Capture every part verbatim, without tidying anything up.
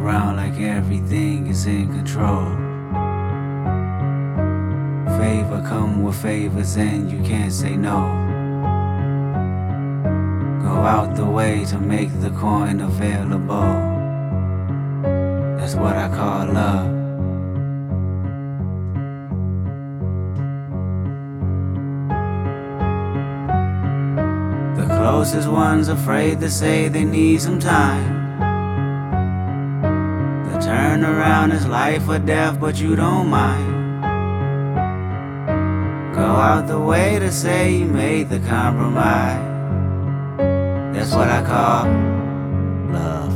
around like everything is in control. Favor come with favors and you can't say no. Go out the way to make the coin available. That's what I call love. The closest ones afraid to say they need some time. The turnaround is life or death, but you don't mind. Go out the way to say you made the compromise. That's what I call love.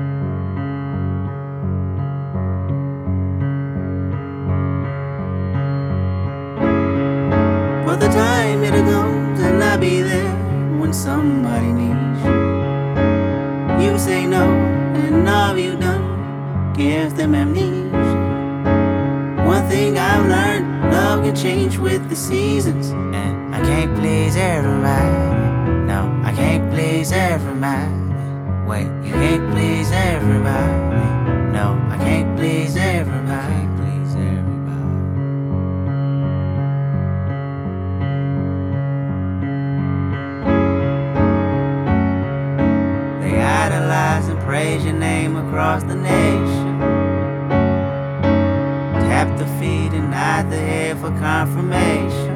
But the time it'll come to not be there when somebody needs you. You say no, and all you done gives them amnesia. One thing I've learned, love can change with the seasons. And I can't please everybody. No, I can't please everybody. Wait, you can't please everybody. No, I can't please everybody. I can't please everybody. They idolize and praise your name across the nation. Tap the feet and nod the head for confirmation.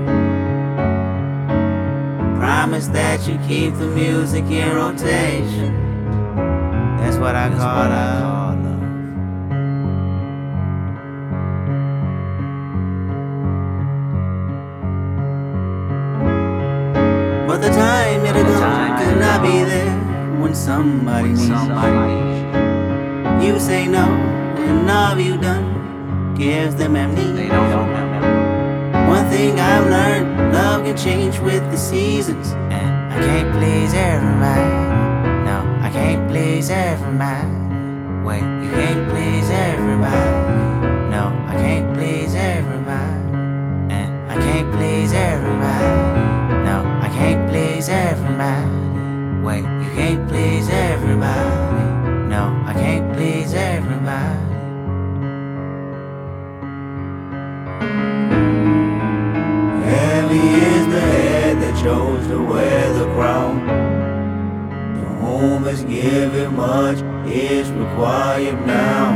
Promise that you keep the music in rotation. That's what I call love. But the time it'll come to not be there when somebody needs you. You say no, and all you done gives them amnesia. They don't know. One thing I've learned, love can change with the seasons. And I can't please everybody. No, I can't please everybody. Wait, you can't please everybody. No, I can't please everybody. And I can't please everybody. No, I can't please everybody. Wait, you can't please everybody. No, I can't please everybody. Heavy is the head that chose to wear the crown. To whom is given much is required now.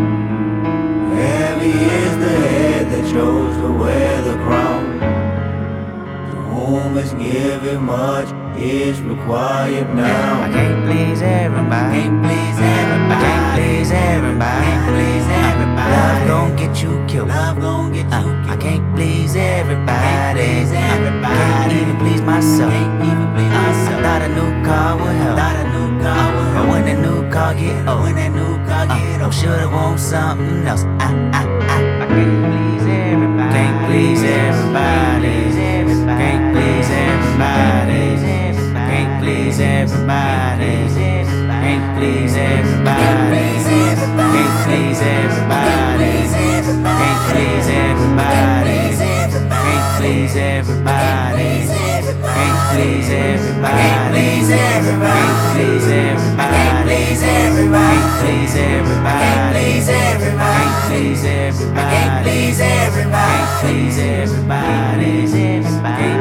Heavy is the head that chose to wear the crown. To whom is given much is required now. I can't please everybody. Can't please everybody. I can't please everybody. Can't please everybody. Love gon' get you killed. Love gon' get you killed. I can't please everybody. Can't please everybody. Can't even please myself. Can't even please myself. I thought a new car would help. Thought a new car would help. But when that new car get old, when that new car get old, shoulda want something else. I, I, I, I can't please everybody. Can't please everybody. Can't please everybody. Can't please everybody. Can't please everybody. Can't please everybody. Can't please everybody. Can't please everybody. Can't please everybody. Can't please everybody. Can't please everybody. Can't please everybody. Can't please everybody. Can't please everybody. Can't please everybody. Can't please everybody. Can't please everybody. Can't please everybody.